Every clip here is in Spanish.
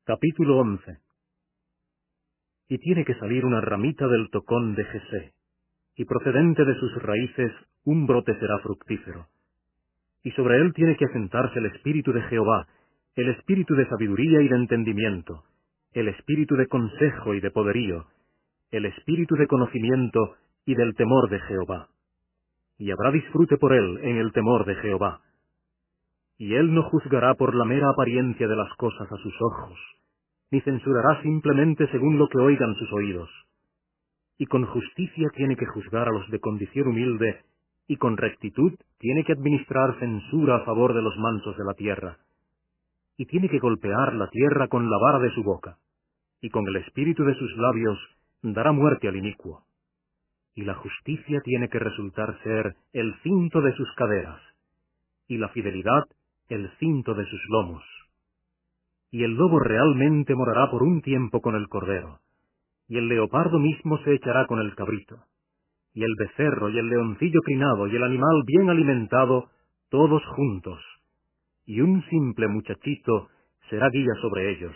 Capítulo 11. Y tiene que salir una ramita del tocón de Jesé, y procedente de sus raíces un brote será fructífero. Y sobre él tiene que asentarse el espíritu de Jehová, el espíritu de sabiduría y de entendimiento, el espíritu de consejo y de poderío, el espíritu de conocimiento y del temor de Jehová. Y habrá disfrute por él en el temor de Jehová. Y él no juzgará por la mera apariencia de las cosas a sus ojos, ni censurará simplemente según lo que oigan sus oídos. Y con justicia tiene que juzgar a los de condición humilde, y con rectitud tiene que administrar censura a favor de los mansos de la tierra. Y tiene que golpear la tierra con la vara de su boca, y con el espíritu de sus labios dará muerte al inicuo. Y la justicia tiene que resultar ser el cinto de sus caderas, y la fidelidad el cinto de sus lomos. Y el lobo realmente morará por un tiempo con el cordero, y el leopardo mismo se echará con el cabrito, y el becerro y el leoncillo crinado y el animal bien alimentado, todos juntos, y un simple muchachito será guía sobre ellos.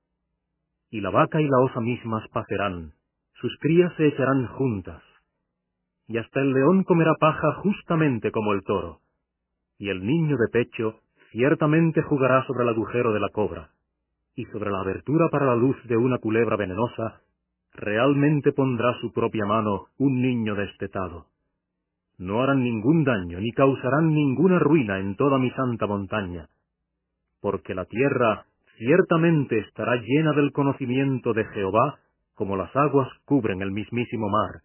Y la vaca y la osa mismas pacerán, sus crías se echarán juntas, y hasta el león comerá paja justamente como el toro, y el niño de pecho ciertamente jugará sobre el agujero de la cobra, y sobre la abertura para la luz de una culebra venenosa, realmente pondrá su propia mano un niño destetado. No harán ningún daño, ni causarán ninguna ruina en toda mi santa montaña, porque la tierra ciertamente estará llena del conocimiento de Jehová, como las aguas cubren el mismísimo mar.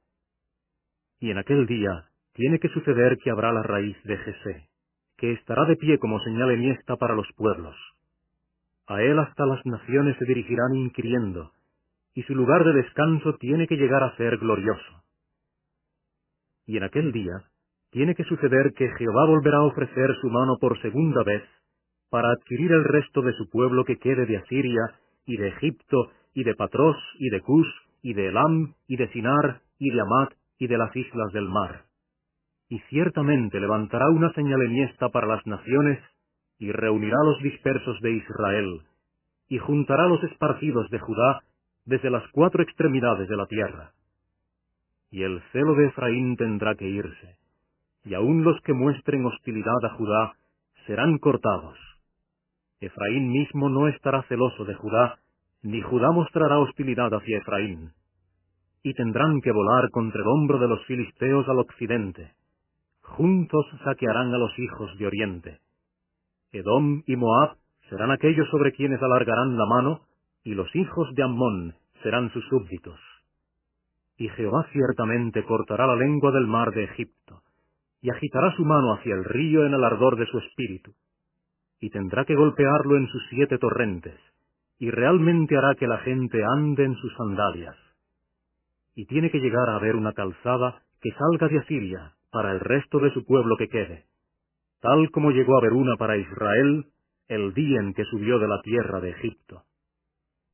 Y en aquel día tiene que suceder que habrá la raíz de Jesé, que estará de pie como señal enhiesta para los pueblos. A él hasta las naciones se dirigirán inquiriendo, y su lugar de descanso tiene que llegar a ser glorioso. Y en aquel día tiene que suceder que Jehová volverá a ofrecer su mano por segunda vez para adquirir el resto de su pueblo que quede de Asiria, y de Egipto, y de Patros, y de Cus, y de Elam, y de Sinar, y de Hamat, y de las islas del mar. Y ciertamente levantará una señal enhiesta para las naciones, y reunirá a los dispersos de Israel, y juntará a los esparcidos de Judá desde las cuatro extremidades de la tierra. Y el celo de Efraín tendrá que irse, y aun los que muestren hostilidad a Judá serán cortados. Efraín mismo no estará celoso de Judá, ni Judá mostrará hostilidad hacia Efraín. Y tendrán que volar contra el hombro de los filisteos al occidente. Juntos saquearán a los hijos de oriente. Edom y Moab serán aquellos sobre quienes alargarán la mano, y los hijos de Ammón serán sus súbditos. Y Jehová ciertamente cortará la lengua del mar de Egipto, y agitará su mano hacia el río en el ardor de su espíritu, y tendrá que golpearlo en sus 7 torrentes, y realmente hará que la gente ande en sus sandalias. Y tiene que llegar a haber una calzada que salga de Asiria para el resto de su pueblo que quede, tal como llegó a haber una para Israel el día en que subió de la tierra de Egipto.